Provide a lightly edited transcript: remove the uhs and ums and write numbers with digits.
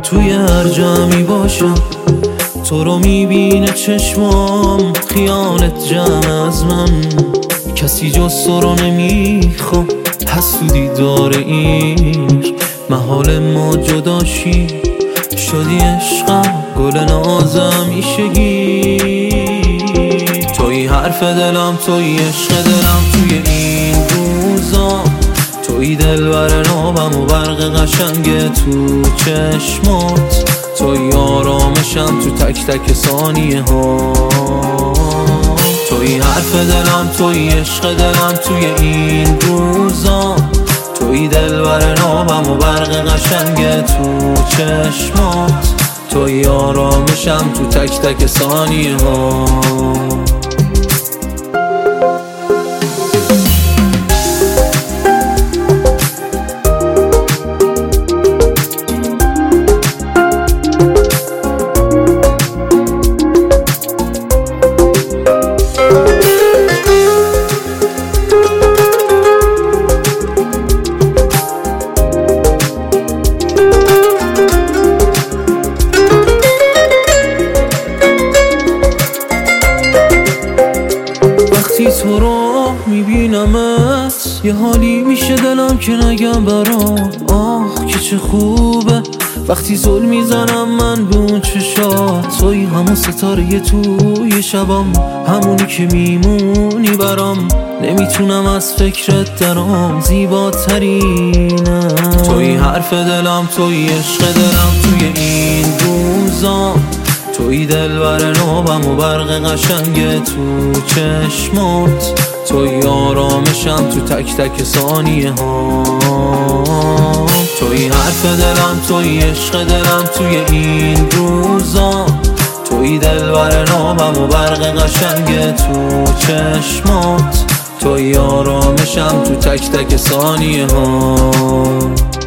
توی هر جمعی باشم، تو رو میبینه چشمام، خیالت جمع از من. کسی جز تو رو نمیخوام، حسودی داره این محال ما جداشی. شدی عشقم، گل نازم میشگی. توی حرف دلم، توی عشق دلم، توی این روزا. توی دلبر نابم و برق قشنگ تو چشمات. توی آرامشم تو تک تک ثانیه ها. توی حرف دلم، توی عشق دلم، توی این روزا. توی دلبر نابم و برق قشنگ تو چشمات. توی آرامشم تو تک تک ثانیه ها. وقتی تو رو میبینمت، یه حالی میشه دلم که نگم برات. آه که چه خوبه وقتی زل میزنم من به اون چشات. توی همون ستاره توی شبم، همونی که میمونی برام. نمیتونم از فکرت درام، زیباترینه. توی حرف دلم، توی عشق دلم، توی این روزا. توی دلبر نابم و برق قشنگ تو چشمات. توی آرامشم تو تک تک ثانیه ها. توی حرف دلم، توی عشق دلم، توی این روزا. توی دلبر نابم و برق قشنگ تو چشمات. توی آرامشم تو تک تک ثانیه ها.